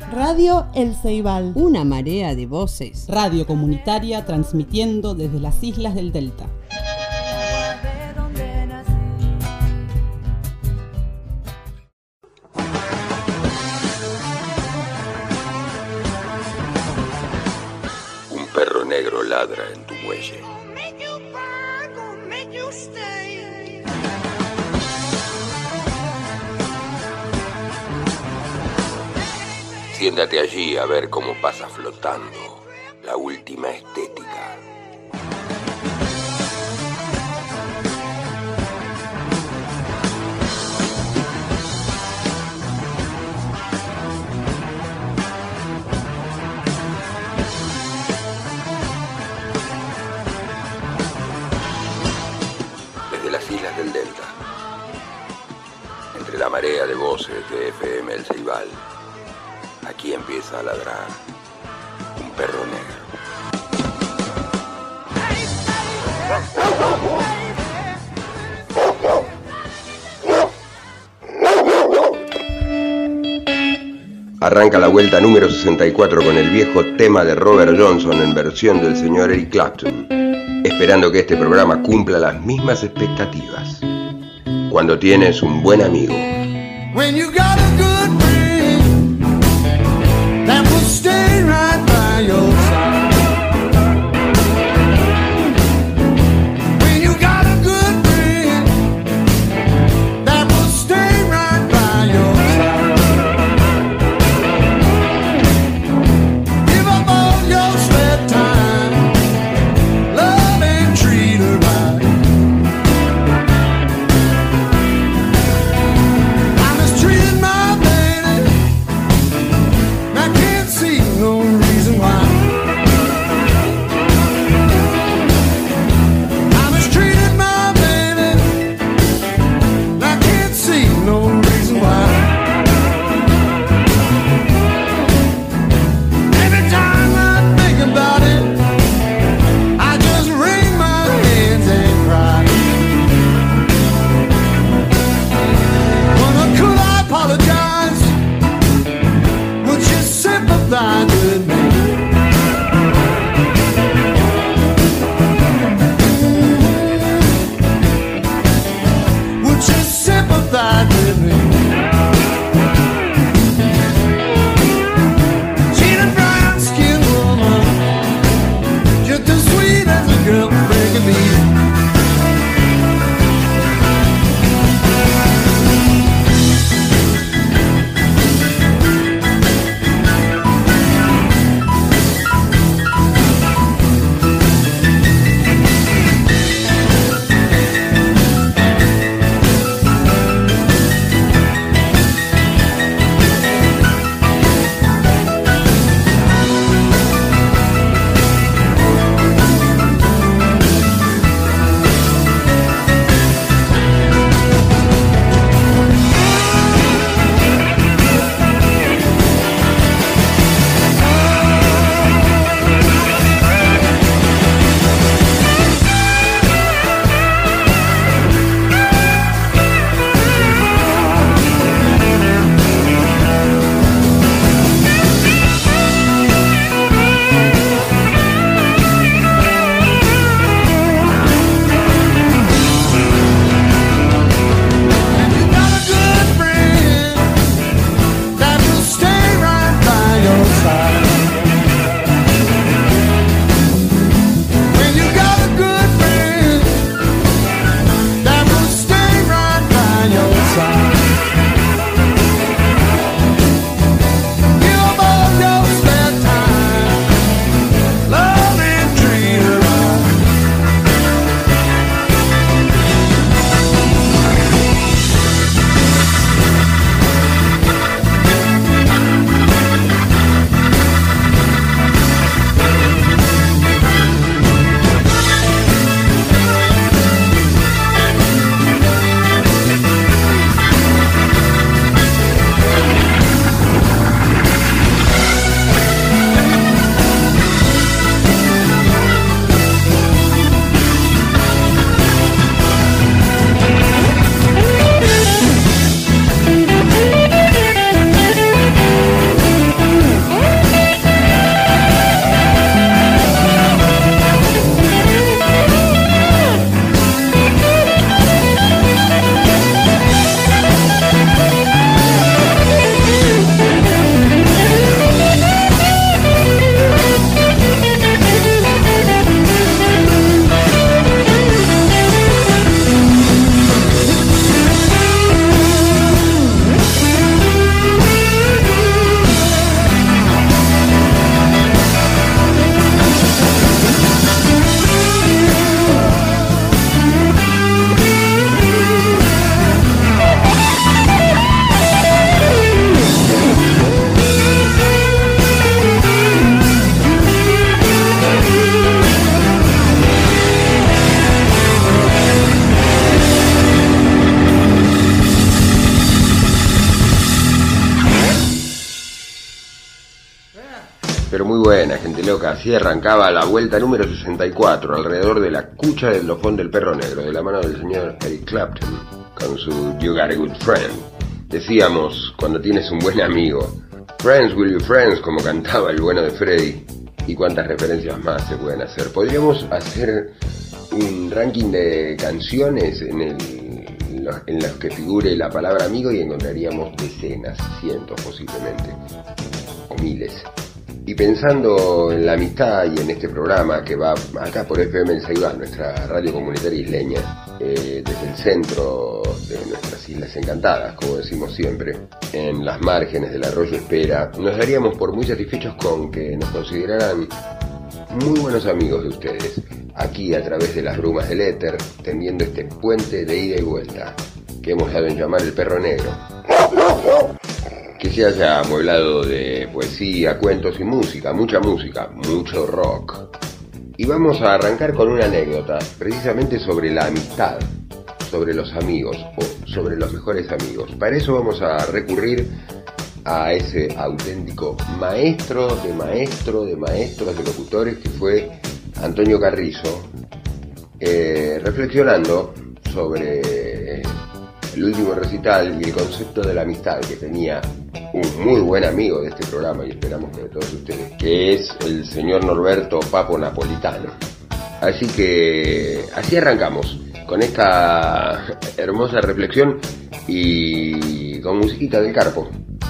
Radio El Ceibal. Una marea de voces. Radio comunitaria transmitiendo desde las islas del Delta. Un perro negro ladra en tu muelle. Siéntate allí a ver cómo pasa flotando la última estética. Desde las islas del Delta, entre la marea de voces de FM El Ceibal, aquí empieza a ladrar un perro negro. Arranca la vuelta número 64 con el viejo tema de Robert Johnson en versión del señor Eric Clapton, esperando que este programa cumpla las mismas expectativas. Cuando tienes un buen amigo. When you got a good friend that will stay right by your side. When you got a good friend that will stay right by your side. Give up all your spare time, love and treat her right. I mistreated my baby, I can't see no reason why. I mistreated my baby, I can't see no reason why. Every time I think about it, I just wring my hands and cry. Well, could I apologize? Would you sympathize with me? Would you sympathize with me? She's a brown-skinned woman, just as sweet as a girl can be. pero muy buena, gente loca. Así arrancaba la vuelta número 64, alrededor de la cucha del lofón del perro negro, de la mano del señor Eric Clapton, con su You Got a Good Friend. Decíamos, cuando tienes un buen amigo, Friends will you friends, como cantaba el bueno de Freddy, y cuántas referencias más se pueden hacer. Podríamos hacer un ranking de canciones en los que figure la palabra amigo y encontraríamos decenas, cientos posiblemente, o miles. Y pensando en la amistad y en este programa que va acá por FM El Ceibal, nuestra radio comunitaria isleña, desde el centro de nuestras Islas Encantadas, como decimos siempre, en las márgenes del arroyo Espera, nos daríamos por muy satisfechos con que nos consideraran muy buenos amigos de ustedes, aquí a través de las brumas del éter, tendiendo este puente de ida y vuelta, que hemos dado en llamar el perro negro, que se haya amueblado de poesía, cuentos y música, mucho rock. Y vamos a arrancar con una anécdota, precisamente sobre la amistad, sobre los amigos, o sobre los mejores amigos. Para eso vamos a recurrir a ese auténtico maestro de maestros de locutores que fue Antonio Carrizo, reflexionando sobre el último recital y el concepto de la amistad que tenía un muy buen amigo de este programa, y esperamos que de todos ustedes, que es el señor Norberto Papo Napolitano. Así que así arrancamos con esta hermosa reflexión y con musiquita del Carpo,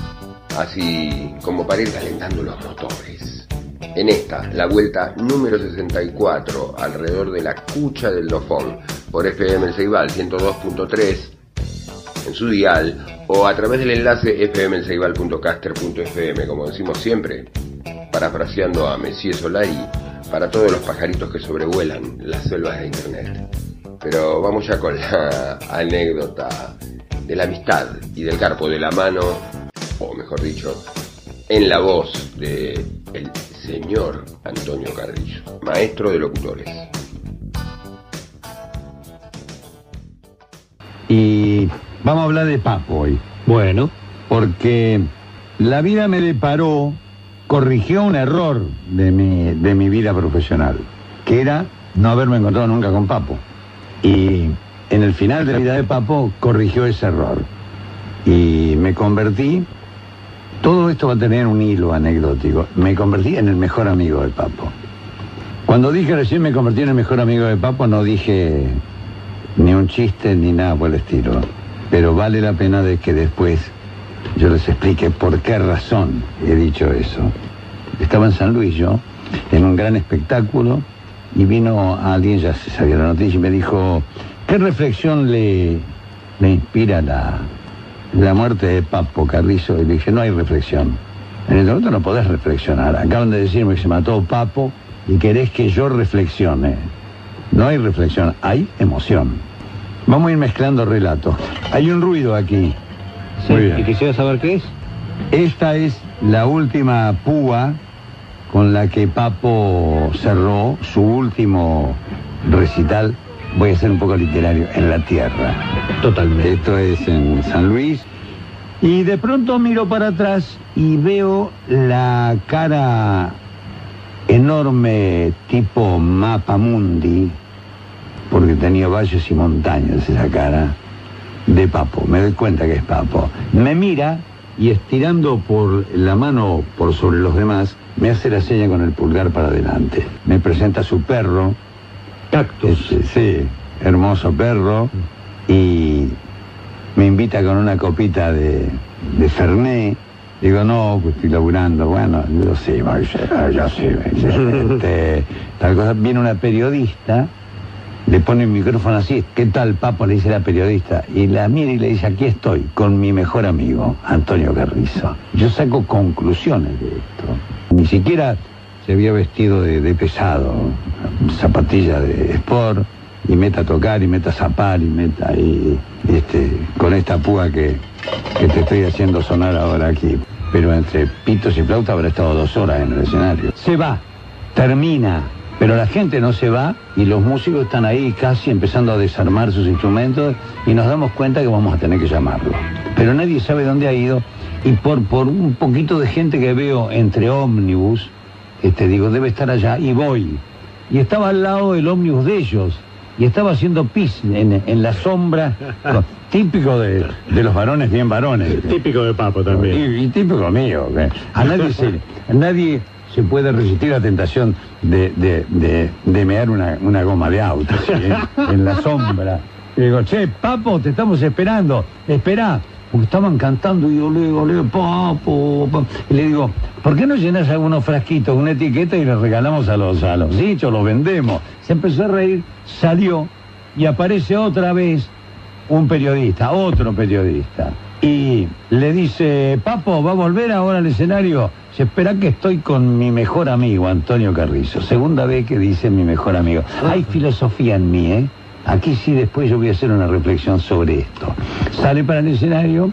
así como para ir calentando los motores. En esta, la vuelta número 64, alrededor de la cucha del lofón, por FM El Ceibal 102.3 en su dial, o a través del enlace fmelceibal.caster.fm, como decimos siempre, parafraseando a Messier Solari, para todos los pajaritos que sobrevuelan las selvas de internet. Pero vamos ya con la anécdota de la amistad y del Carpo de la mano, o mejor dicho, en la voz de el señor Antonio Carrizo, maestro de locutores. Y vamos a hablar de Papo hoy. Bueno. Porque la vida me deparó, corrigió un error de mi vida profesional, que era no haberme encontrado nunca con Papo. Y en el final de la vida de Papo corrigió ese error. Y me convertí, todo esto va a tener un hilo anecdótico, me convertí en el mejor amigo de Papo. Cuando dije recién me convertí en el mejor amigo de Papo, no dije ni un chiste ni nada por el estilo. Pero vale la pena de que después yo les explique por qué razón he dicho eso. Estaba en San Luis yo, en un gran espectáculo, y vino alguien, ya se sabía la noticia, y me dijo, ¿qué reflexión le inspira la muerte de Papo Carrizo? Y le dije, no hay reflexión. En el momento no podés reflexionar. Acaban de decirme que se mató Papo y querés que yo reflexione. No hay reflexión, hay emoción. Vamos a ir mezclando relatos. Hay un ruido aquí. Sí, y quisiera saber qué es. Esta es la última púa con la que Papo cerró su último recital, voy a ser un poco literario, en la tierra. Totalmente. Esto es en San Luis. Y de pronto miro para atrás y veo la cara enorme tipo Mapamundi, porque tenía valles y montañas esa cara, de Papo. Me doy cuenta que es Papo. Me mira y estirando por la mano por sobre los demás, me hace la seña con el pulgar para adelante. Me presenta su perro. Cactus. Sí, hermoso perro. Y me invita con una copita de Fernet. Digo, no, pues estoy laburando. Bueno, yo sí, ya sé. Tal cosa. Viene una periodista, le pone el micrófono así, ¿qué tal, Papo? Le dice la periodista, y la mira y le dice, aquí estoy, con mi mejor amigo, Antonio Carrizo. Yo saco conclusiones de esto. Ni siquiera se había vestido de pesado, zapatilla de sport, y meta a tocar, y meta a zapar, y meta ahí, con esta púa que te estoy haciendo sonar ahora aquí. Pero entre pitos y flauta habrá estado 2 horas en el escenario. Se va, termina. Pero la gente no se va y los músicos están ahí casi empezando a desarmar sus instrumentos y nos damos cuenta que vamos a tener que llamarlo. Pero nadie sabe dónde ha ido y por un poquito de gente que veo entre ómnibus digo, debe estar allá, y voy. Y estaba al lado del ómnibus de ellos, y estaba haciendo pis en la sombra, típico de los varones bien varones. Típico de Papo también. Y típico mío. A nadie se puede resistir la tentación de mear una goma de auto, ¿sí? En la sombra. Y digo, che, Papo, te estamos esperando, esperá. Porque estaban cantando y yo le digo, Papo. Y le digo, ¿por qué no llenas algunos frasquitos con una etiqueta y les regalamos a los dichos, los vendemos? Se empezó a reír, salió y aparece otra vez un periodista, otro periodista. Y le dice, Papo, ¿va a volver ahora al escenario? Se espera que estoy con mi mejor amigo, Antonio Carrizo. Segunda vez que dice mi mejor amigo. Hay filosofía en mí, ¿eh? Aquí sí después yo voy a hacer una reflexión sobre esto. Sale para el escenario,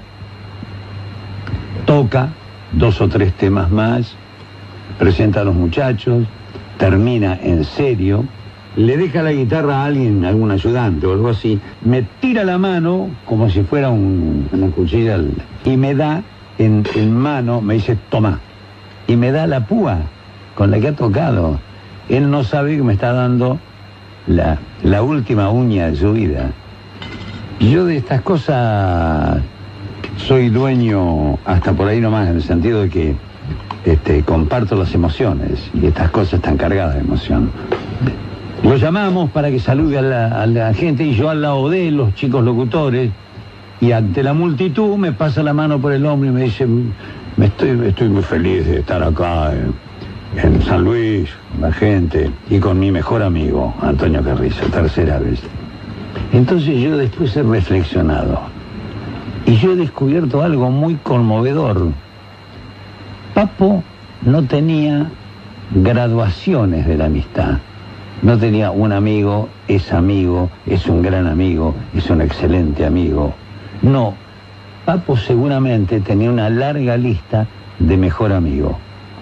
toca 2 o 3 temas más, presenta a los muchachos, termina en serio, le deja la guitarra a alguien, algún ayudante o algo así, me tira la mano como si fuera una cuchilla y me da en mano, me dice, toma, y me da la púa con la que ha tocado. Él no sabe que me está dando la última uña de su vida. Yo de estas cosas soy dueño hasta por ahí nomás, en el sentido de que comparto las emociones, y estas cosas están cargadas de emoción. Lo llamamos para que salude a la gente, y yo al lado de él, los chicos locutores, y ante la multitud me pasa la mano por el hombro y me dice, estoy muy feliz de estar acá en San Luis, con la gente, y con mi mejor amigo, Antonio Carrizo, tercera vez. Entonces yo después he reflexionado, y yo he descubierto algo muy conmovedor. Papo no tenía graduaciones de la amistad. No tenía un amigo, es un gran amigo, es un excelente amigo. No, Papo seguramente tenía una larga lista de mejor amigo.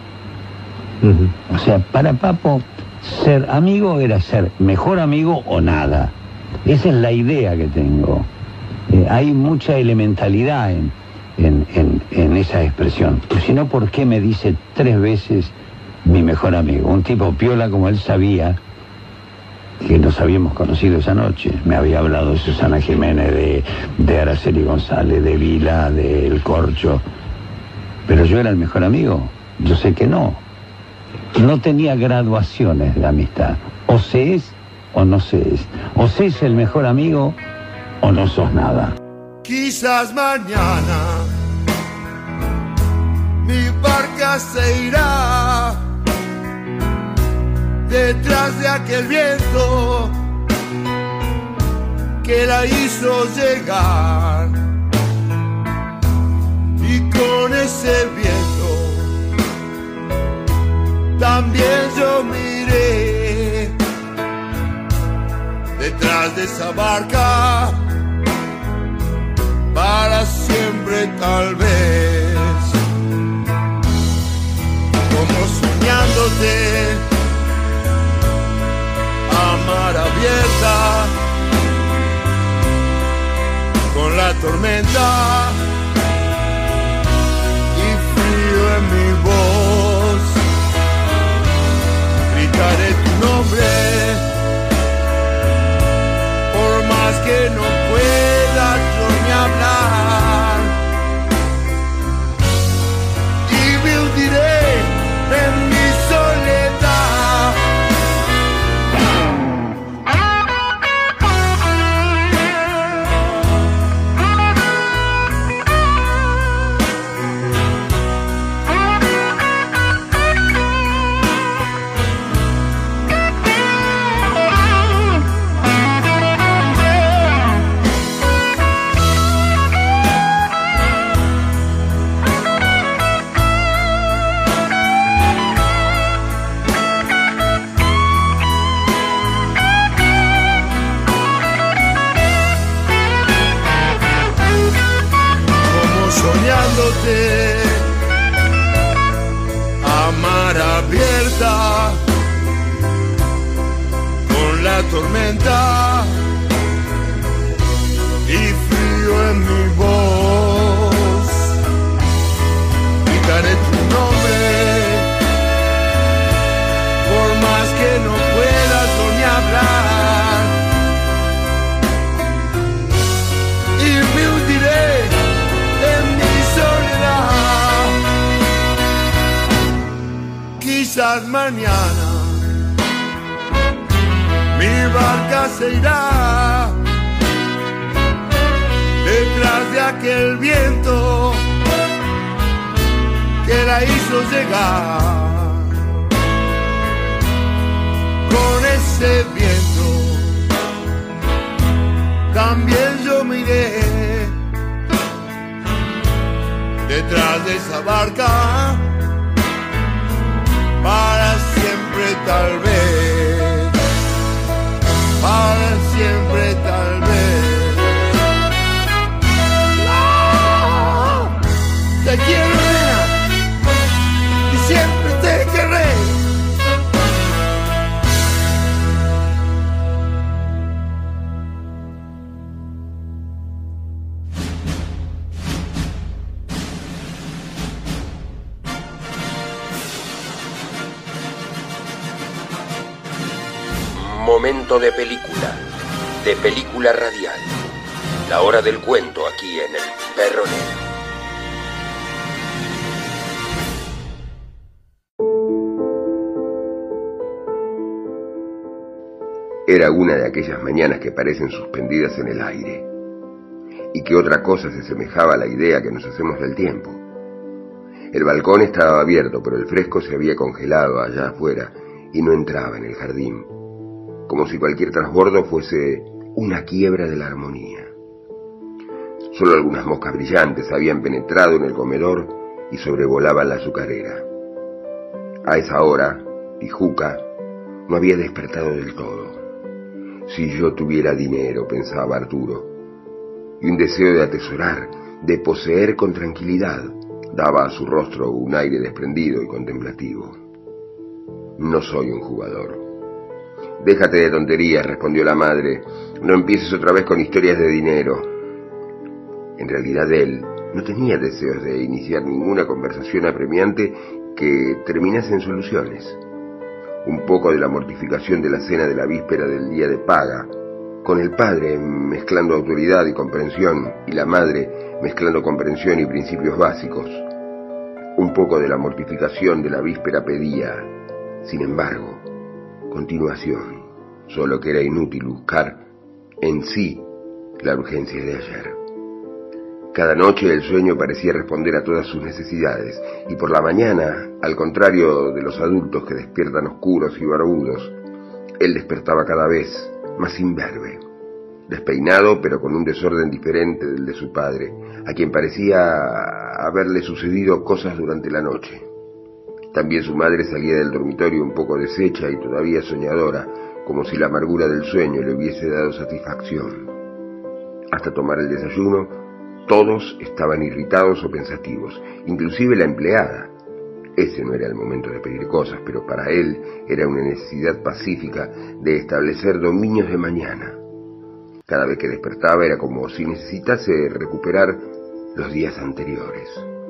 O sea, para Papo, ser amigo era ser mejor amigo o nada. Esa es la idea que tengo. Hay mucha elementalidad en esa expresión. Pues si no, ¿por qué me dice 3 veces mi mejor amigo? Un tipo piola como él sabía que nos habíamos conocido esa noche. Me había hablado de Susana Jiménez, de Araceli González, de Vila, de El Corcho. Pero yo era el mejor amigo. Yo sé que no. No tenía graduaciones de amistad. O se es o no se es. O se es el mejor amigo o no sos nada. Quizás mañana mi barca se irá detrás de aquel viento que la hizo llegar, y con ese viento también yo miré detrás de esa barca para siempre, tal vez, como soñándote a mar abierta, con la tormenta y frío en mi voz, gritaré tu nombre, por más que las mañanas mi barca se irá detrás de aquel viento que la hizo llegar. Con ese viento también yo me iré detrás de esa barca para siempre tal vez, para siempre tal vez. ¡No! Te quiero, nena, y siempre te querré. Momento de película radial. La hora del cuento aquí en El Perro Negro. Era una de aquellas mañanas que parecen suspendidas en el aire. ¿Y qué otra cosa se asemejaba a la idea que nos hacemos del tiempo? El balcón estaba abierto, pero el fresco se había congelado allá afuera y no entraba en el jardín, como si cualquier transbordo fuese una quiebra de la armonía. Solo algunas moscas brillantes habían penetrado en el comedor y sobrevolaban la azucarera. A esa hora, Tijuca no había despertado del todo. Si yo tuviera dinero, pensaba Arturo, y un deseo de atesorar, de poseer con tranquilidad, daba a su rostro un aire desprendido y contemplativo. No soy un jugador. Déjate de tonterías, respondió la madre. No empieces otra vez con historias de dinero. En realidad él no tenía deseos de iniciar ninguna conversación apremiante que terminase en soluciones. Un poco de la mortificación de la cena de la víspera del día de paga, con el padre mezclando autoridad y comprensión, y la madre mezclando comprensión y principios básicos. Un poco de la mortificación de la víspera pedía, sin embargo, continuación, solo que era inútil buscar en sí la urgencia de ayer. Cada noche el sueño parecía responder a todas sus necesidades, y por la mañana, al contrario de los adultos que despiertan oscuros y barbudos, él despertaba cada vez más imberbe, despeinado pero con un desorden diferente del de su padre, a quien parecía haberle sucedido cosas durante la noche. También su madre salía del dormitorio un poco deshecha y todavía soñadora, como si la amargura del sueño le hubiese dado satisfacción. Hasta tomar el desayuno, todos estaban irritados o pensativos, inclusive la empleada. Ese no era el momento de pedir cosas, pero para él era una necesidad pacífica de establecer dominios de mañana. Cada vez que despertaba era como si necesitase recuperar los días anteriores.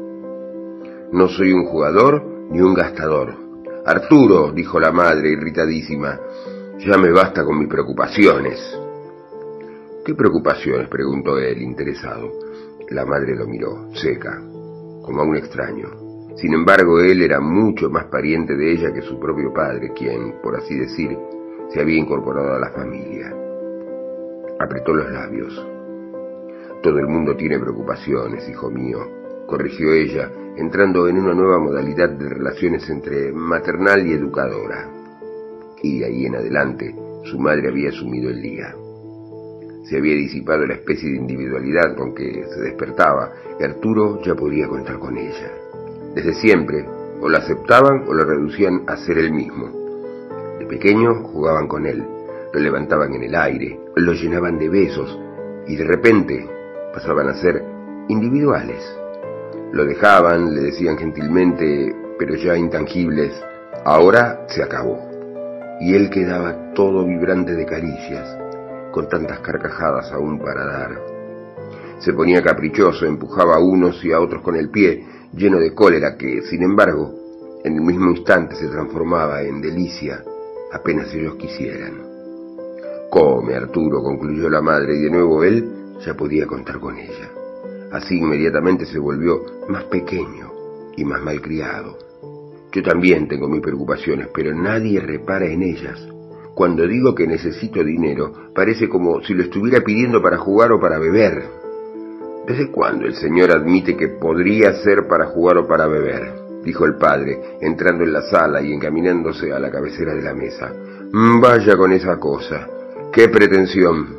No soy un jugador ni un gastador. Arturo, dijo la madre irritadísima, ya me basta con mis preocupaciones. ¿Qué preocupaciones?, preguntó él, interesado. La madre lo miró, seca, como a un extraño. Sin embargo, él era mucho más pariente de ella que su propio padre, quien, por así decir, se había incorporado a la familia. Apretó los labios. Todo el mundo tiene preocupaciones, hijo mío, corrigió ella, entrando en una nueva modalidad de relaciones entre maternal y educadora. Y de ahí en adelante, su madre había asumido el día. Se había disipado la especie de individualidad con que se despertaba, y Arturo ya podía contar con ella. Desde siempre, o la aceptaban o la reducían a ser él mismo. De pequeño jugaban con él, lo levantaban en el aire, lo llenaban de besos, y de repente pasaban a ser individuales. Lo dejaban, le decían gentilmente, pero ya intangibles, ahora se acabó. Y él quedaba todo vibrante de caricias, con tantas carcajadas aún para dar. Se ponía caprichoso, empujaba a unos y a otros con el pie, lleno de cólera que, sin embargo, en el mismo instante se transformaba en delicia, apenas ellos quisieran. Come, Arturo, concluyó la madre, y de nuevo él ya podía contar con ella. Así inmediatamente se volvió más pequeño y más malcriado. Yo también tengo mis preocupaciones, pero nadie repara en ellas. Cuando digo que necesito dinero, parece como si lo estuviera pidiendo para jugar o para beber. ¿Desde cuándo el señor admite que podría ser para jugar o para beber?, dijo el padre, entrando en la sala y encaminándose a la cabecera de la mesa. Vaya con esa cosa. ¡Qué pretensión!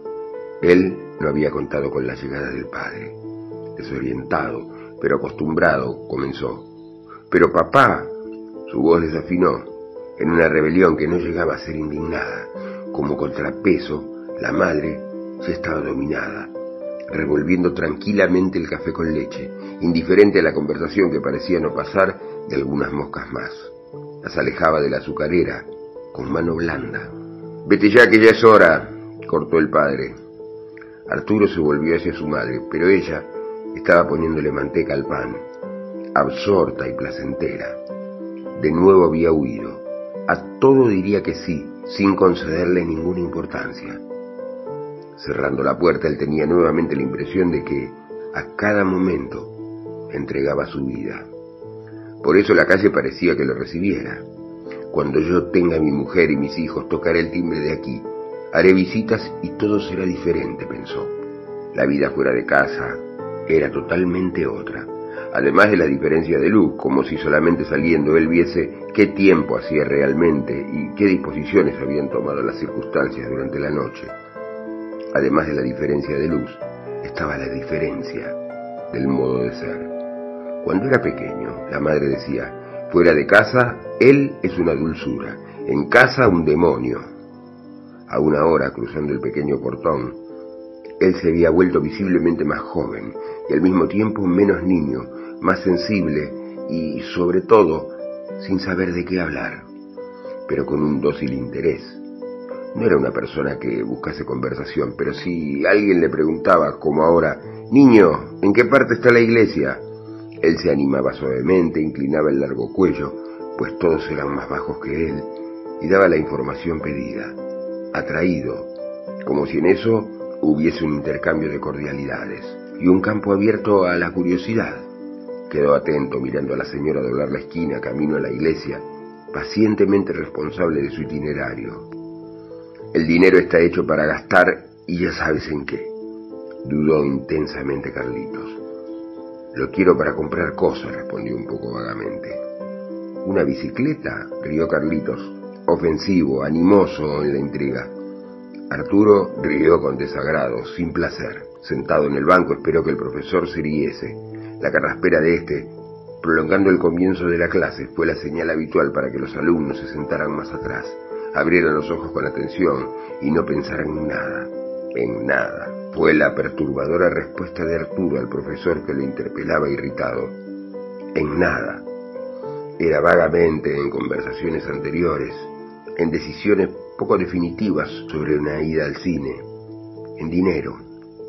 Él no había contado con la llegada del padre. Desorientado, pero acostumbrado, comenzó. Pero papá, su voz desafinó, en una rebelión que no llegaba a ser indignada. Como contrapeso, la madre ya estaba dominada, revolviendo tranquilamente el café con leche, indiferente a la conversación que parecía no pasar de algunas moscas más. Las alejaba de la azucarera, con mano blanda. «Vete ya, que ya es hora», cortó el padre. Arturo se volvió hacia su madre, pero ella estaba poniéndole manteca al pan, absorta y placentera. De nuevo había huido. A todo diría que sí, sin concederle ninguna importancia. Cerrando la puerta, él tenía nuevamente la impresión de que, a cada momento, entregaba su vida. Por eso la calle parecía que lo recibiera. Cuando yo tenga a mi mujer y mis hijos, tocaré el timbre de aquí. Haré visitas y todo será diferente, pensó. La vida fuera de casa era totalmente otra. Además de la diferencia de luz, como si solamente saliendo él viese qué tiempo hacía realmente y qué disposiciones habían tomado las circunstancias durante la noche. Además de la diferencia de luz, estaba la diferencia del modo de ser. Cuando era pequeño, la madre decía, fuera de casa, él es una dulzura, en casa un demonio. Aún ahora, cruzando el pequeño portón, él se había vuelto visiblemente más joven y al mismo tiempo menos niño, más sensible y, sobre todo, sin saber de qué hablar, pero con un dócil interés. No era una persona que buscase conversación, pero si alguien le preguntaba, como ahora, «Niño, ¿en qué parte está la iglesia?», él se animaba suavemente, inclinaba el largo cuello, pues todos eran más bajos que él, y daba la información pedida, atraído, como si en eso hubiese un intercambio de cordialidades y un campo abierto a la curiosidad. Quedó atento mirando a la señora doblar la esquina camino a la iglesia, pacientemente responsable de su itinerario. «El dinero está hecho para gastar y ya sabes en qué», dudó intensamente Carlitos. «Lo quiero para comprar cosas», respondió un poco vagamente. «¿Una bicicleta?», rió Carlitos, ofensivo, animoso en la intriga. Arturo rió con desagrado, sin placer. Sentado en el banco esperó que el profesor se riese. La carraspera de este, prolongando el comienzo de la clase, fue la señal habitual para que los alumnos se sentaran más atrás, abrieran los ojos con atención y no pensaran en nada. En nada. Fue la perturbadora respuesta de Arturo al profesor que lo interpelaba irritado. En nada. Era vagamente en conversaciones anteriores, en decisiones poco definitivas sobre una ida al cine, en dinero.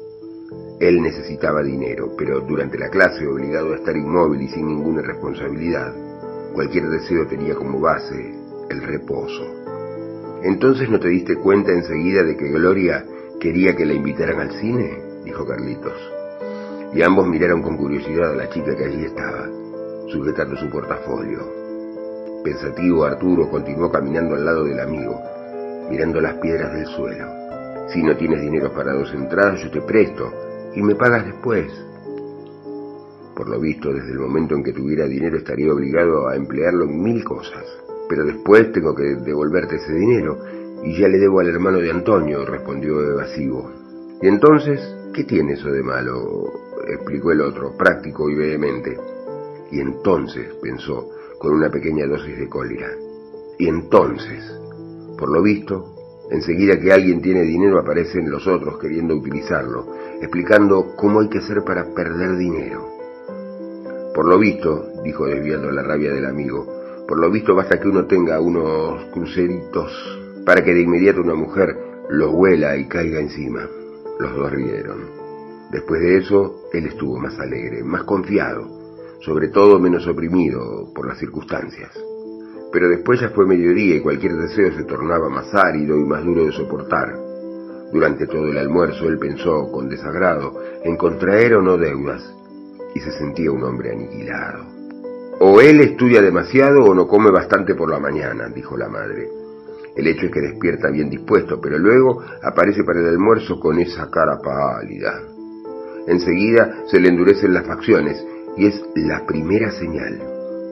Él necesitaba dinero, pero durante la clase, obligado a estar inmóvil y sin ninguna responsabilidad, cualquier deseo tenía como base el reposo. «¿Entonces no te diste cuenta enseguida de que Gloria quería que la invitaran al cine?», dijo Carlitos. Y ambos miraron con curiosidad a la chica que allí estaba, sujetando su portafolio. Pensativo, Arturo continuó caminando al lado del amigo, mirando las piedras del suelo. «Si no tienes dinero para 2 entradas, yo te presto, y me pagas después». Por lo visto, desde el momento en que tuviera dinero estaría obligado a emplearlo en 1000 cosas. «Pero después tengo que devolverte ese dinero, y ya le debo al hermano de Antonio», respondió evasivo. «¿Y entonces qué tiene eso de malo?», explicó el otro, práctico y vehemente. «Y entonces», pensó, con una pequeña dosis de cólera, «y entonces, por lo visto, enseguida que alguien tiene dinero aparecen los otros queriendo utilizarlo, explicando cómo hay que hacer para perder dinero». «Por lo visto», dijo desviando la rabia del amigo, «por lo visto basta que uno tenga unos cruceritos para que de inmediato una mujer lo huela y caiga encima». Los dos rieron. Después de eso, él estuvo más alegre, más confiado, sobre todo menos oprimido por las circunstancias. Pero después ya fue mediodía y cualquier deseo se tornaba más árido y más duro de soportar. Durante todo el almuerzo él pensó con desagrado en contraer o no deudas, y se sentía un hombre aniquilado. O él estudia demasiado o no come bastante por la mañana, dijo la madre. El hecho es que despierta bien dispuesto, pero luego aparece para el almuerzo con esa cara pálida. Enseguida se le endurecen las facciones y es la primera señal.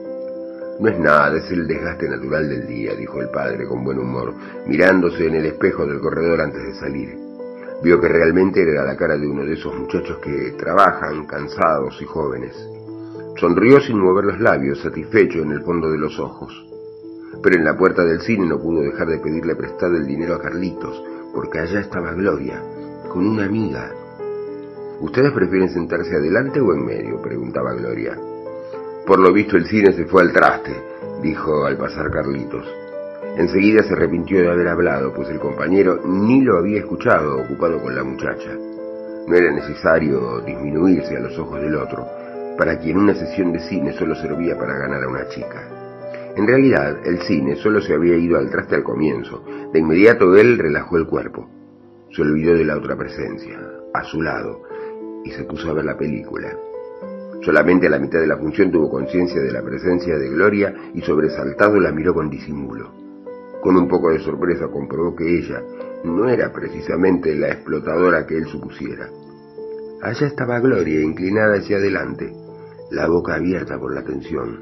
No es nada, es el desgaste natural del día, dijo el padre con buen humor, mirándose en el espejo del corredor antes de salir. Vio que realmente era la cara de uno de esos muchachos que trabajan, cansados y jóvenes. Sonrió sin mover los labios, satisfecho en el fondo de los ojos. Pero en la puerta del cine no pudo dejar de pedirle prestado el dinero a Carlitos, porque allá estaba Gloria, con una amiga. ¿Ustedes prefieren sentarse adelante o en medio?, preguntaba Gloria. Por lo visto el cine se fue al traste, dijo al pasar Carlitos. Enseguida se arrepintió de haber hablado, pues el compañero ni lo había escuchado, ocupado con la muchacha. No era necesario disminuirse a los ojos del otro, para quien una sesión de cine solo servía para ganar a una chica. En realidad, el cine solo se había ido al traste al comienzo. De inmediato él relajó el cuerpo. Se olvidó de la otra presencia, a su lado, y se puso a ver la película. Solamente a la mitad de la función tuvo conciencia de la presencia de Gloria y sobresaltado la miró con disimulo. Con un poco de sorpresa comprobó que ella no era precisamente la explotadora que él supusiera. Allá estaba Gloria, inclinada hacia adelante, la boca abierta por la tensión.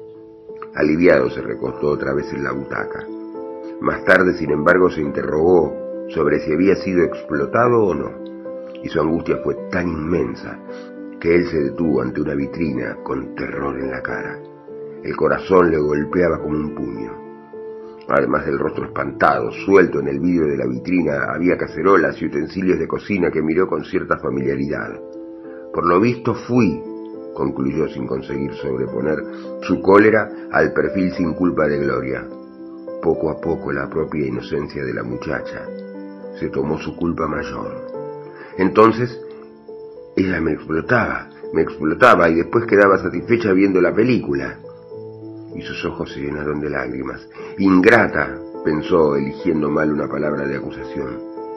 Aliviado se recostó otra vez en la butaca. Más tarde, sin embargo, se interrogó sobre si había sido explotado o no, y su angustia fue tan inmensa que él se detuvo ante una vitrina con terror en la cara. El corazón le golpeaba como un puño. Además del rostro espantado, suelto en el vidrio de la vitrina, había cacerolas y utensilios de cocina que miró con cierta familiaridad. Por lo visto fui, concluyó sin conseguir sobreponer su cólera al perfil sin culpa de Gloria. Poco a poco la propia inocencia de la muchacha se tomó su culpa mayor. Entonces, ella me explotaba y después quedaba satisfecha viendo la película. Y sus ojos se llenaron de lágrimas. Ingrata, pensó, eligiendo mal una palabra de acusación.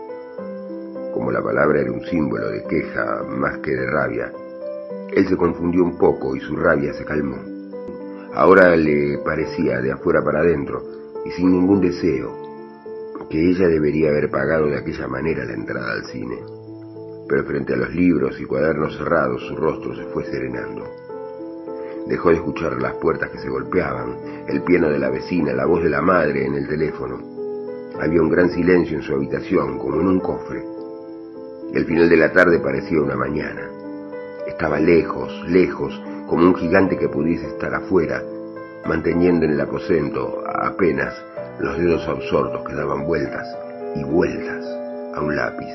Como la palabra era un símbolo de queja más que de rabia, él se confundió un poco y su rabia se calmó. Ahora le parecía, de afuera para adentro, y sin ningún deseo, que ella debería haber pagado de aquella manera la entrada al cine. Pero frente a los libros y cuadernos cerrados, su rostro se fue serenando. Dejó de escuchar las puertas que se golpeaban, el piano de la vecina, la voz de la madre en el teléfono. Había un gran silencio en su habitación, como en un cofre. El final de la tarde parecía una mañana. Estaba lejos, lejos, como un gigante que pudiese estar afuera, manteniendo en el aposento apenas los dedos absortos que daban vueltas y vueltas a un lápiz.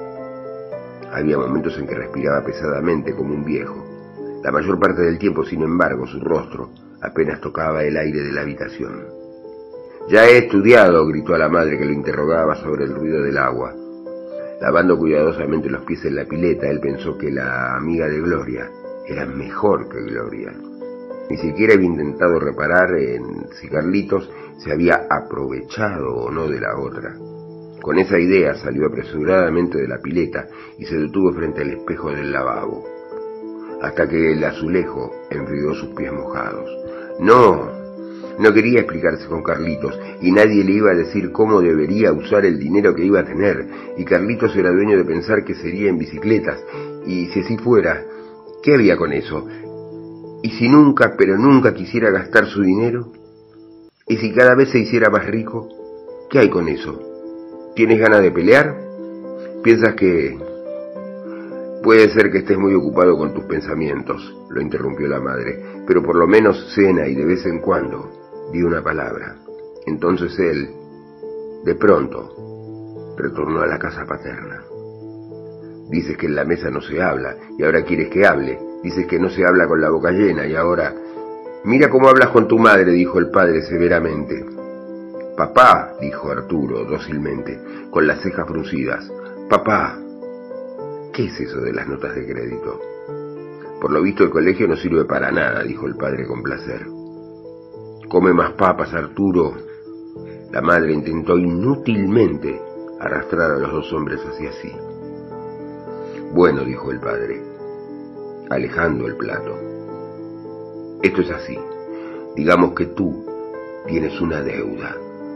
Había momentos en que respiraba pesadamente como un viejo. La mayor parte del tiempo, sin embargo, su rostro apenas tocaba el aire de la habitación. «Ya he estudiado», gritó a la madre que lo interrogaba sobre el ruido del agua. Lavando cuidadosamente los pies en la pileta, él pensó que la amiga de Gloria era mejor que Gloria. Ni siquiera había intentado reparar en si Carlitos se había aprovechado o no de la otra. Con esa idea salió apresuradamente de la pileta y se detuvo frente al espejo del lavabo, hasta que el azulejo enredó sus pies mojados. No quería explicarse con Carlitos, y nadie le iba a decir cómo debería usar el dinero que iba a tener, y Carlitos era dueño de pensar que sería en bicicletas, y si así fuera, ¿qué había con eso? ¿Y si nunca, pero nunca quisiera gastar su dinero? ¿Y si cada vez se hiciera más rico? ¿Qué hay con eso? ¿Tienes ganas de pelear? ¿Piensas que...? Puede ser que estés muy ocupado con tus pensamientos, lo interrumpió la madre, pero por lo menos cena y de vez en cuando di una palabra. Entonces él, de pronto, retornó a la casa paterna. Dices que en la mesa no se habla, y ahora quieres que hable. Dices que no se habla con la boca llena, y ahora... Mira cómo hablas con tu madre, dijo el padre severamente. Papá, dijo Arturo dócilmente, con las cejas fruncidas. Papá. ¿Qué es eso de las notas de crédito? Por lo visto el colegio no sirve para nada, dijo el padre con placer. Come más papas, Arturo. La madre intentó inútilmente arrastrar a los dos hombres hacia sí. Bueno, dijo el padre, alejando el plato. Esto es así. digamos que tú tienes una deuda.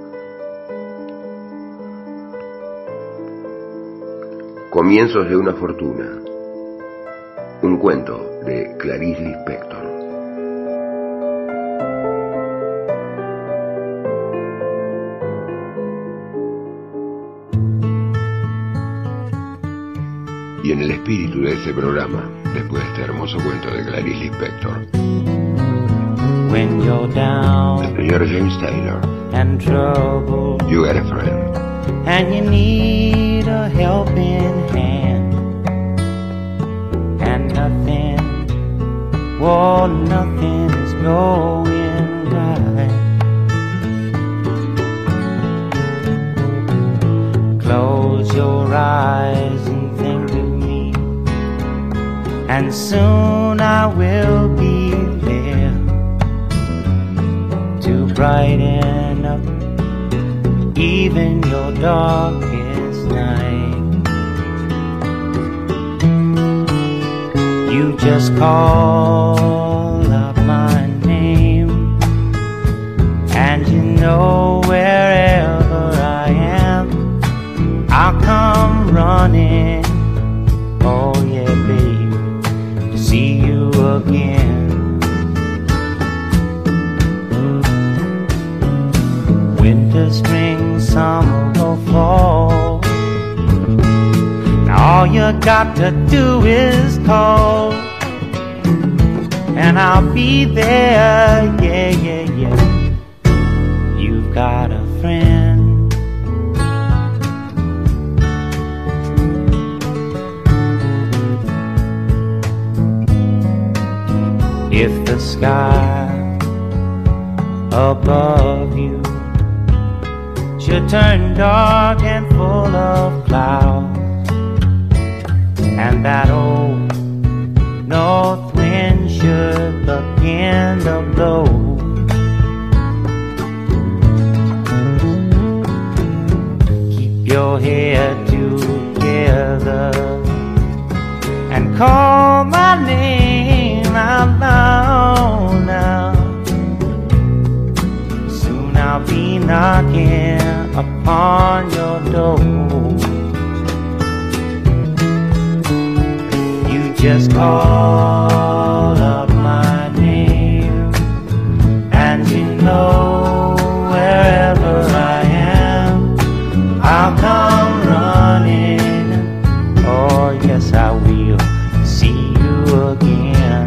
Comienzos de una fortuna. Un cuento de Clarice Lispector. Y en el espíritu de este programa, después de este hermoso cuento de Clarice Lispector, when you're down, el señor James Taylor, and trouble, You Got a Friend, and you need a helping hand, and nothing is going right. Close your eyes and think of me, and soon I will be there to brighten up even your darkest night. You just call up my name, and you know wherever I am, I'll come running. Oh yeah, baby, to see you again. Winter, spring, summer or fall, now all you got to do is call, and I'll be there, yeah, yeah, yeah. You've got a friend. If the sky above you should turn dark and full of clouds, and that old north wind should begin to blow, keep your head together and call my name out loud now. Soon I'll be knocking upon your door. You just call up my name, and you know wherever I am, I'll come running. Oh yes, I will see you again.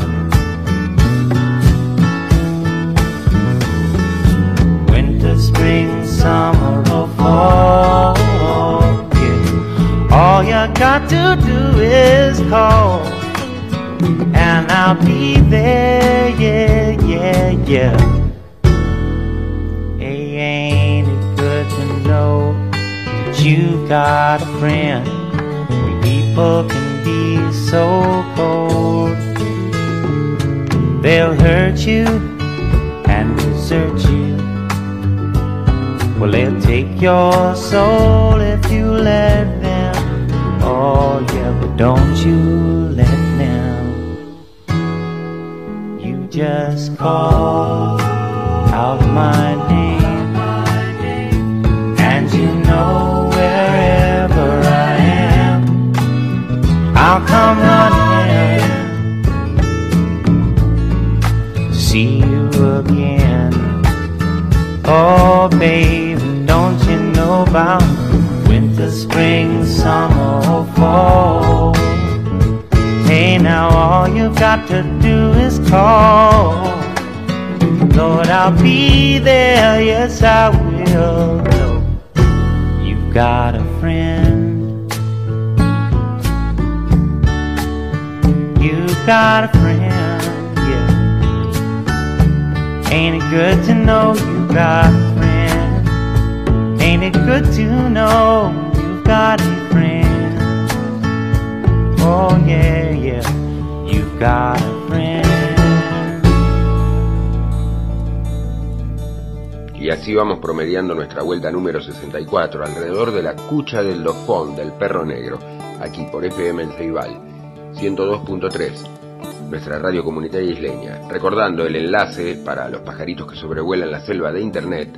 Winter, spring, summer or fall, yeah. All you got to do is call, and I'll be there, yeah, yeah, yeah. Hey, ain't it good to know that you got a friend when people can be so cold? They'll hurt you and desert you. Well, they'll take your soul if you let them. Oh yeah, but don't you let them. You just call out my name, and you know wherever I am, I'll come running to see you again. Oh baby, don't you know about winter, spring, summer or fall? Hey, now all you've got to do is call. Lord, I'll be there, yes I will. You've got a friend. You've got a friend, yeah. Ain't it good to know you've got a friend? Ain't it good to know you've got a friend? Oh yeah, yeah, you've got a friend. Y así vamos promediando nuestra vuelta número 64 alrededor de la cucha del dofón del perro negro, aquí por FM El Ceibal 102.3, nuestra radio comunitaria isleña, recordando el enlace para los pajaritos que sobrevuelan la selva de internet,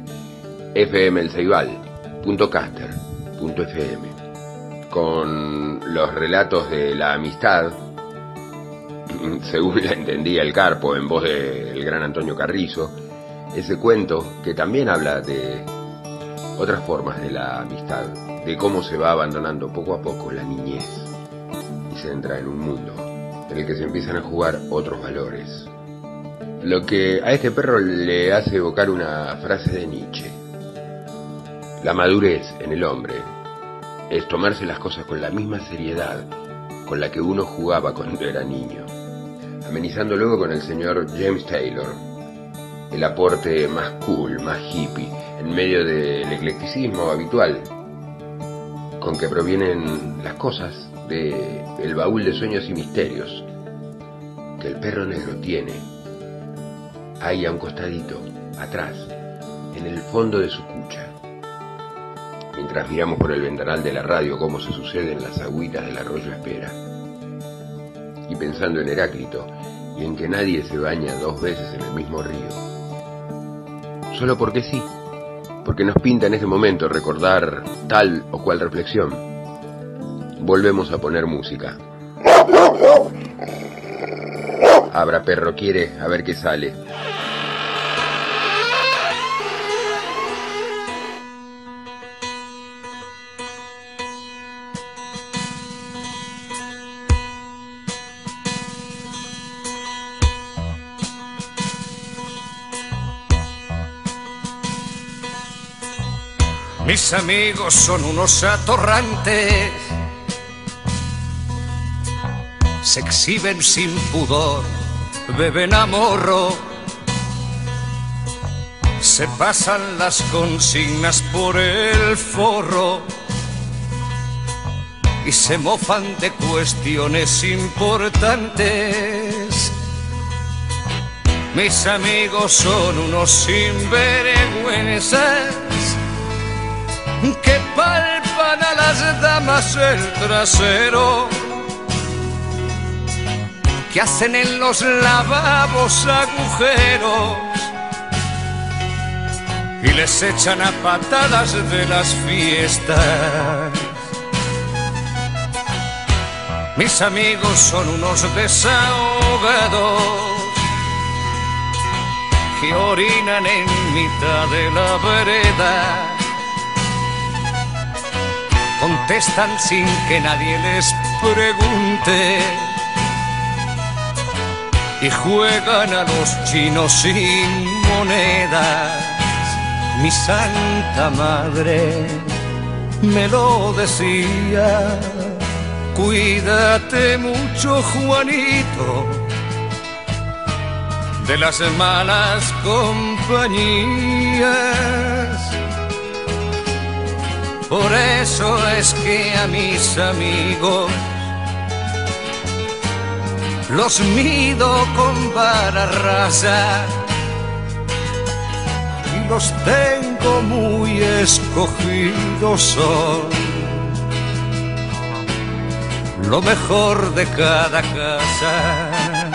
fmelceibal.caster.fm, con los relatos de la amistad, según la entendía el Carpo en voz del gran Antonio Carrizo, ese cuento que también habla de otras formas de la amistad, de cómo se va abandonando poco a poco la niñez y se entra en un mundo en el que se empiezan a jugar otros valores. Lo que a este perro le hace evocar una frase de Nietzsche: la madurez en el hombre es tomarse las cosas con la misma seriedad con la que uno jugaba cuando era niño. Amenizando luego con el señor James Taylor, el aporte más cool, más hippie, en medio del eclecticismo habitual con que provienen las cosas del baúl de sueños y misterios que el perro negro tiene ahí a un costadito, atrás, en el fondo de su cucha. Mientras miramos por el ventanal de la radio cómo se suceden las agüitas del arroyo Espera, y pensando en Heráclito y en que nadie se baña 2 veces en el mismo río, solo porque sí, porque nos pinta en este momento recordar tal o cual reflexión, volvemos a poner música. Abra, perro, quiere, a ver qué sale. Mis amigos son unos atorrantes, se exhiben sin pudor, beben a morro, se pasan las consignas por el forro y se mofan de cuestiones importantes. Mis amigos son unos sinvergüenzas que palpan a las damas el trasero, que hacen en los lavabos agujeros y les echan a patadas de las fiestas. Mis amigos son unos desahogados que orinan en mitad de la vereda, contestan sin que nadie les pregunte y juegan a los chinos sin monedas. Mi santa madre me lo decía: cuídate mucho, Juanito, de las malas compañías. Por eso es que a mis amigos los mido con vara rasa y los tengo muy escogidos. Son lo mejor de cada casa.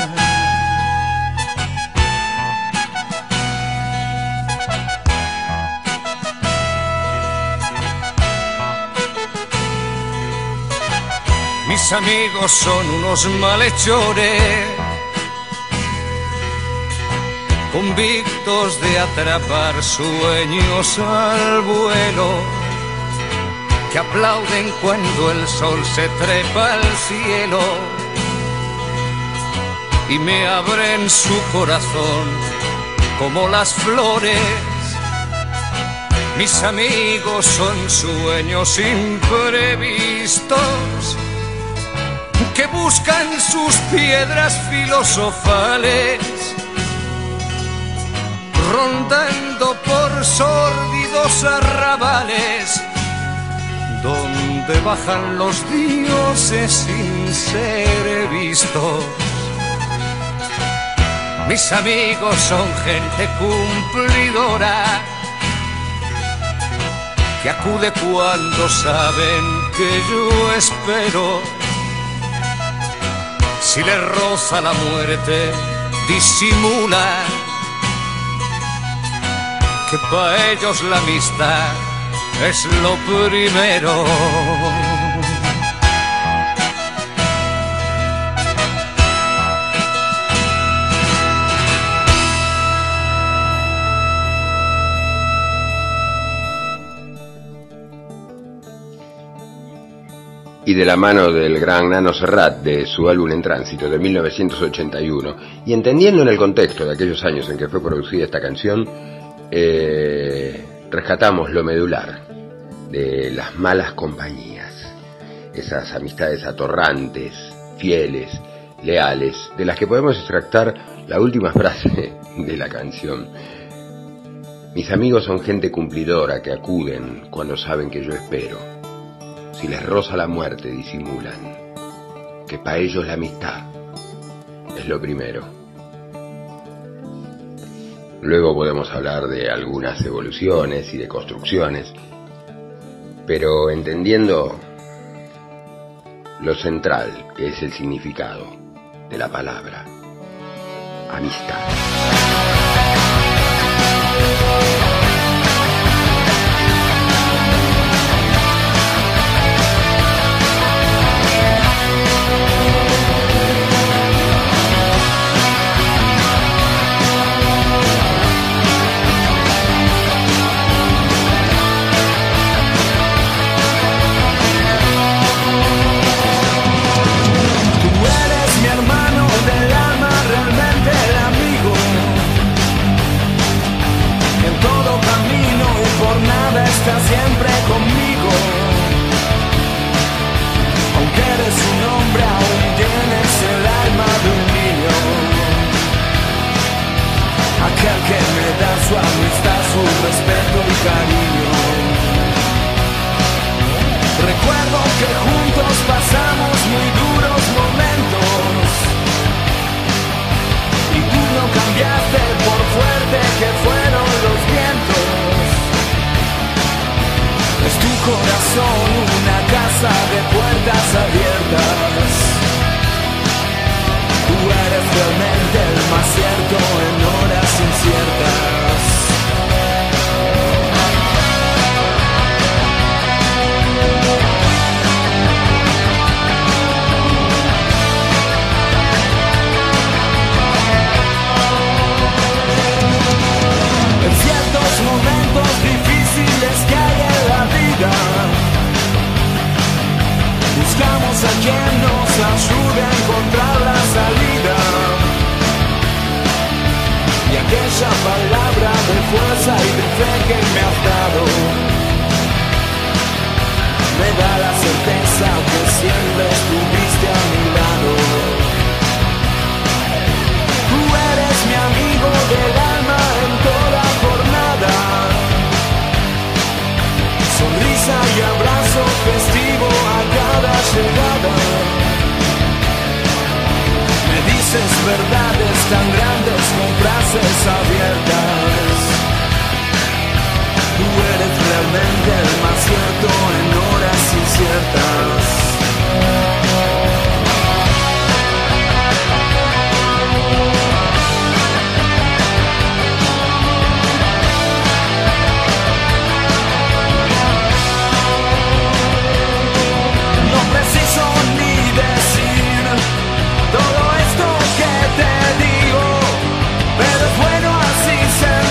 Mis amigos son unos malhechores, convictos de atrapar sueños al vuelo, que aplauden cuando el sol se trepa al cielo y me abren su corazón como las flores. Mis amigos son sueños imprevistos que buscan sus piedras filosofales, rondando por sórdidos arrabales, donde bajan los dioses sin ser vistos. Mis amigos son gente cumplidora, que acude cuando saben que yo espero. Si le roza la muerte, disimula que para ellos la amistad es lo primero. Y de la mano del gran Nano Serrat, de su álbum En Tránsito de 1981, y entendiendo en el contexto de aquellos años en que fue producida esta canción, rescatamos lo medular de las malas compañías, esas amistades atorrantes, fieles, leales, de las que podemos extractar la última frase de la canción. Mis amigos son gente cumplidora que acuden cuando saben que yo espero. Si les roza la muerte, disimulan que para ellos la amistad es lo primero. Luego podemos hablar de algunas evoluciones y de construcciones, pero entendiendo lo central que es el significado de la palabra amistad. Está siempre conmigo, aunque eres un hombre, aún tienes el alma de un niño. Aquel que me da su amistad, su respeto y cariño. Recuerdo que juntos pasamos muy duros momentos, y tú no cambiaste por fuerte que fueron los vientos. Es tu corazón una casa de puertas abiertas. Tú eres realmente el más cierto en horas inciertas. En ciertos momentos difíciles que hay en la vida, buscamos a quien nos ayude a encontrar la salida. Y aquella palabra de fuerza y de fe que me has dado me da la certeza que siempre estuviste a mi lado. Tú eres mi amigo del alma en toda jornada. Sonrisa y abrazo festivo a cada llegada. Me dices verdades tan grandes con frases abiertas. Tú eres realmente el más cierto en horas inciertas. Todo esto que te digo, pero es bueno así ser.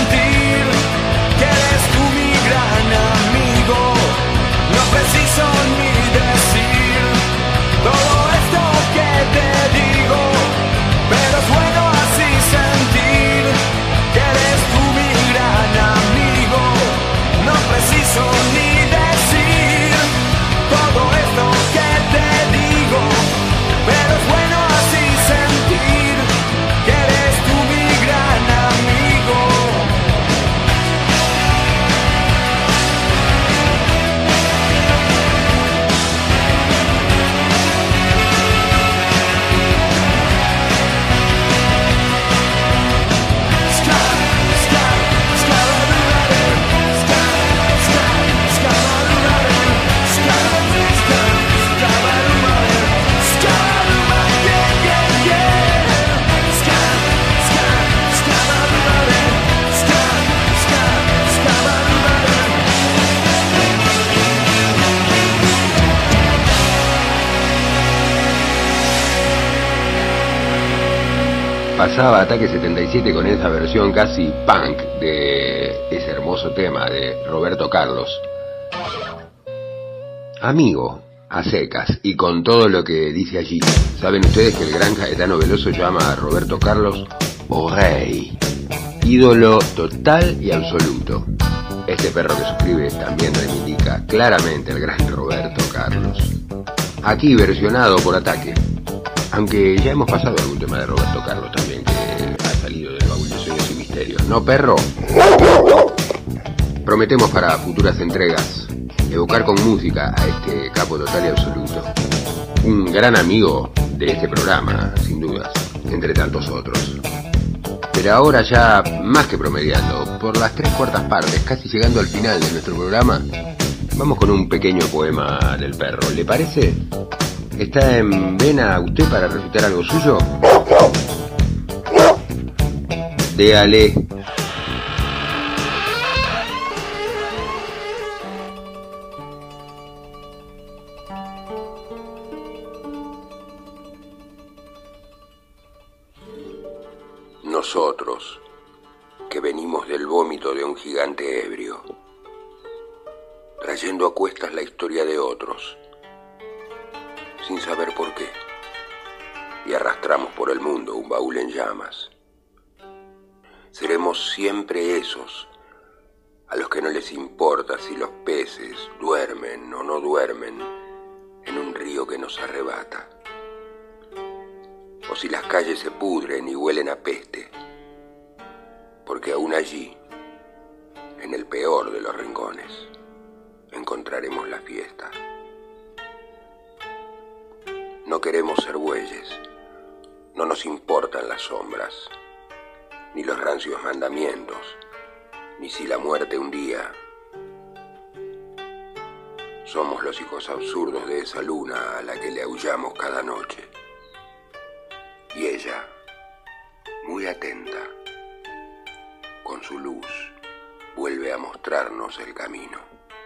pasaba Ataque 77 con esa versión casi punk de ese hermoso tema de Roberto Carlos. Amigo, a secas, y con todo lo que dice allí. Saben ustedes que el gran Caetano Veloso llama a Roberto Carlos o rey, ídolo total y absoluto. Este perro que suscribe también reivindica claramente al gran Roberto Carlos. Aquí versionado por Ataque. Aunque ya hemos pasado algún tema de Roberto Carlos también, que ha salido del baúl de sueños y misterios. ¿No, perro? Prometemos para futuras entregas evocar con música a este capo total y absoluto. Un gran amigo de este programa, sin dudas, entre tantos otros. Pero ahora ya más que promediando, por las 3/4 partes, casi llegando al final de nuestro programa, vamos con un pequeño poema del perro. ¿Le parece? ¿Está en vena usted para recitar algo suyo? Déale. Nosotros, que venimos del vómito de un gigante ebrio, trayendo a cuestas la historia de otros, sin saber por qué, y arrastramos por el mundo un baúl en llamas. Seremos siempre esos a los que no les importa si los peces duermen o no duermen en un río que nos arrebata, o si las calles se pudren y huelen a peste, porque aún allí, en el peor de los rincones, encontraremos la fiesta. No queremos ser bueyes, no nos importan las sombras, ni los rancios mandamientos, ni si la muerte un día. Somos los hijos absurdos de esa luna a la que le aullamos cada noche. Y ella, muy atenta, con su luz, vuelve a mostrarnos el camino.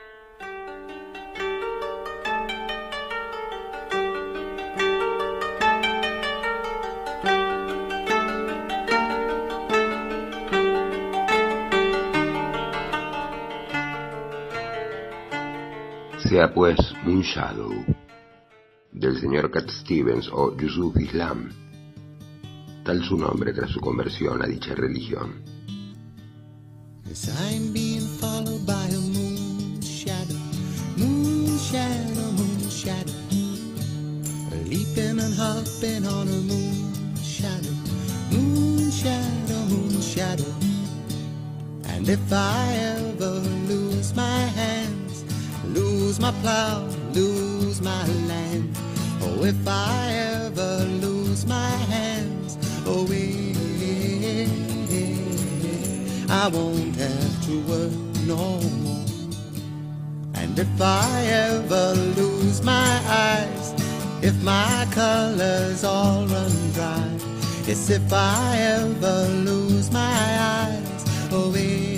Sea pues Moonshadow, del señor Cat Stevens o Yusuf Islam, tal su nombre tras su conversión a dicha religión. Yes, I'm being followed by a moon shadow, moon shadow, moon shadow, leaping and hopping on a moon shadow, moon shadow, moon shadow. And if I ever lose my hands, lose my plow, lose my land, oh, if I ever lose my hands, oh, I won't have to work no more. And if I ever lose my eyes, if my colors all run dry, yes, if I ever lose my eyes, oh,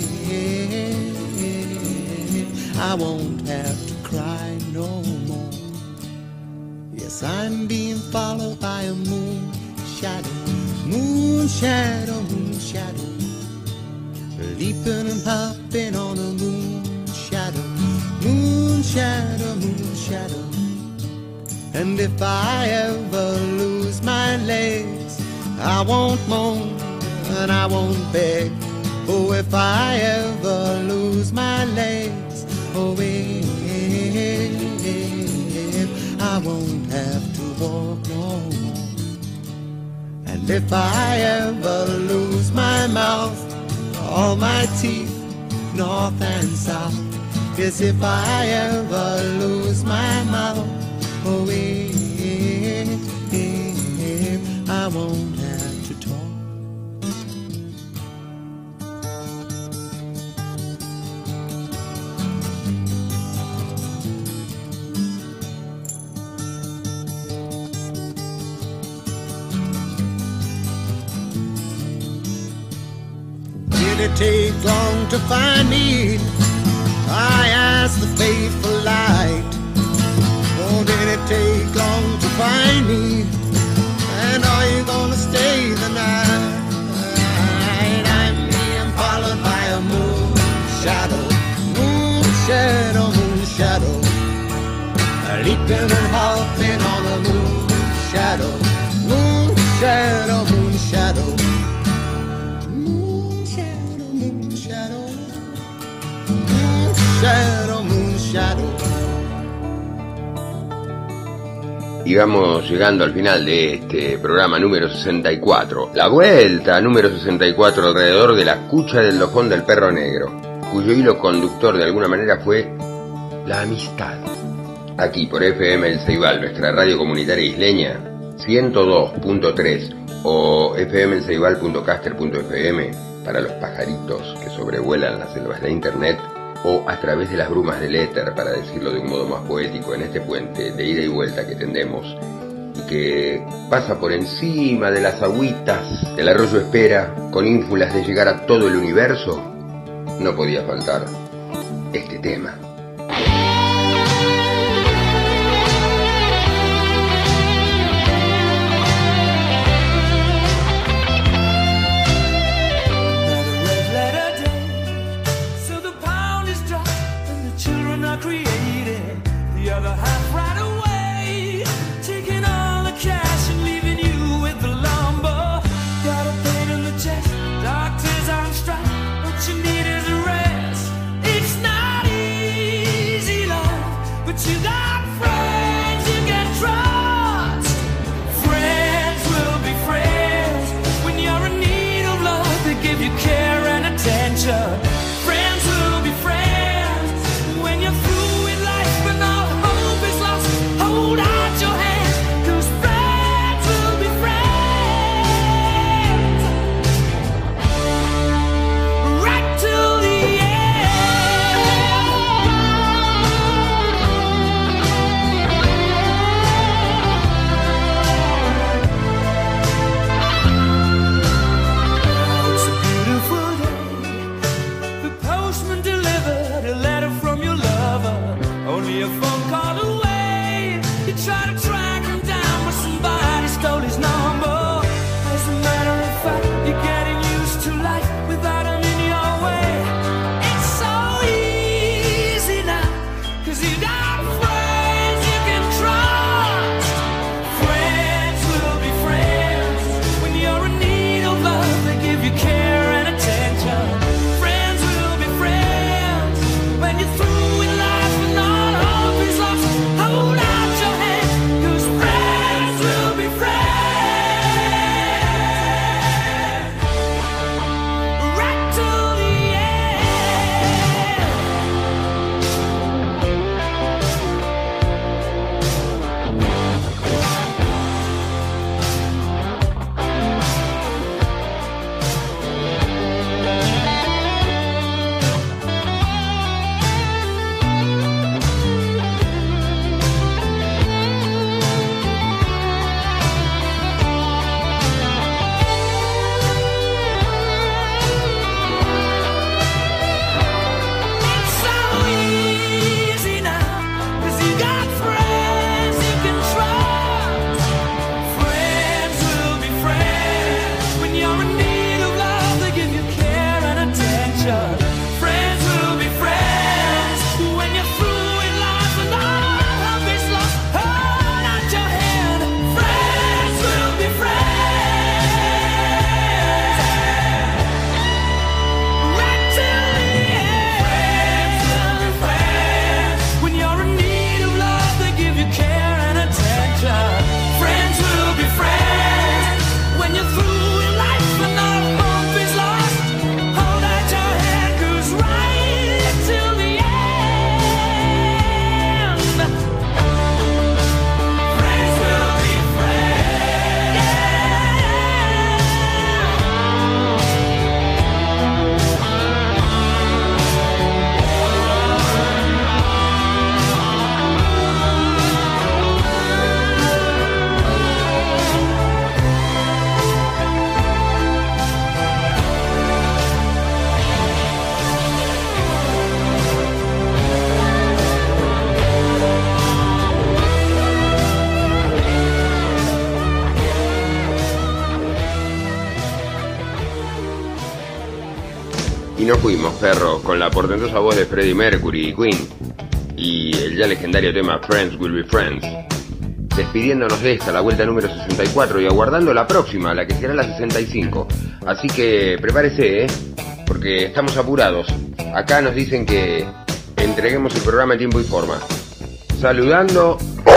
I won't have to cry no more. Yes, I'm being followed by a moon shadow, moon shadow, moon shadow, leaping and hopping on a moon shadow, moon shadow, moon shadow. And if I ever lose my legs, I won't moan and I won't beg. Oh, if I ever lose my legs, oh, I won't have to walk no more. And if I ever lose my mouth, all my teeth, north and south, yes, if I ever lose my mouth, oh, I won't have to talk. Did it take long to find me? I asked the faithful light. Oh, did it take long to find me? And are you gonna gonna stay the night. I'm being followed by a moon shadow, moon shadow, moon shadow, leaping and hopping on a moon shadow, moon shadow, moon shadow, moon shadow, moon shadow, moon shadow, moon shadow. Y vamos llegando al final de este programa número 64. La vuelta número 64 alrededor de la cucha del lojón del perro negro, cuyo hilo conductor de alguna manera fue la amistad. Aquí por FM El Ceibal, nuestra radio comunitaria isleña, 102.3 o fmelceibal.caster.fm para los pajaritos que sobrevuelan las selvas de internet, o a través de las brumas del éter, para decirlo de un modo más poético, en este puente de ida y vuelta que tendemos y que pasa por encima de las agüitas del arroyo Espera con ínfulas de llegar a todo el universo. No podía faltar este tema. nos fuimos, perro, con la portentosa voz de Freddie Mercury y Queen y el ya legendario tema Friends Will Be Friends, despidiéndonos de esta, la vuelta número 64, y aguardando la próxima, la que será la 65. Así que prepárese, porque estamos apurados. Acá nos dicen que entreguemos el programa en tiempo y forma. Saludando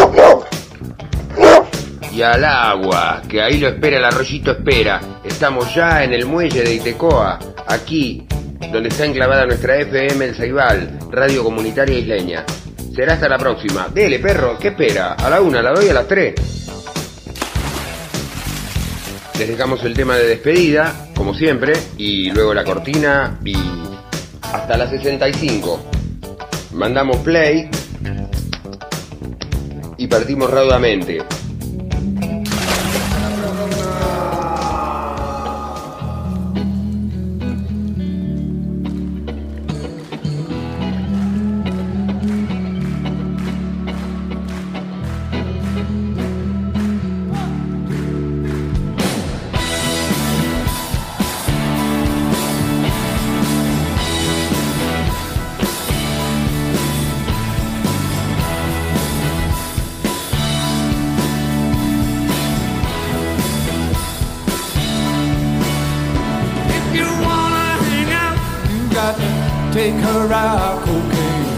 y al agua, que ahí lo espera el arroyito espera. Estamos ya en el muelle de Itecoa, aquí donde está enclavada nuestra FM El Ceibal, radio comunitaria isleña. Será hasta la próxima. Dele, perro, ¿qué espera? A la 1, a las 2 y a las 3. Les dejamos el tema de despedida, como siempre, y luego la cortina, y hasta la 65. Mandamos play y partimos raudamente. Take her out cocaine.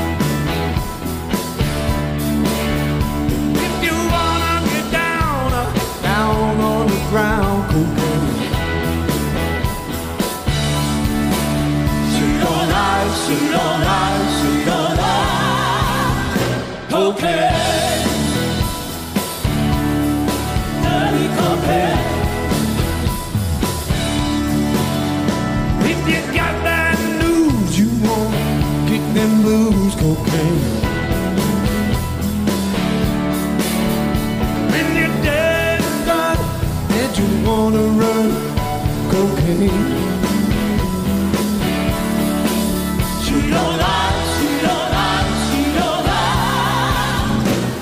If you wanna get down, down on the ground cocaine. She don't lie, she don't lie, she don't lie. Cocaine. Dirty cocaine. If you got that you won't kick them blues, cocaine. When you're dead and gone, and you wanna run, cocaine. She don't lie, she don't lie, she don't lie.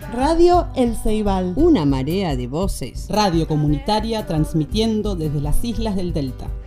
Radio El Ceibal. Una marea de voces. Radio comunitaria transmitiendo desde las islas del Delta.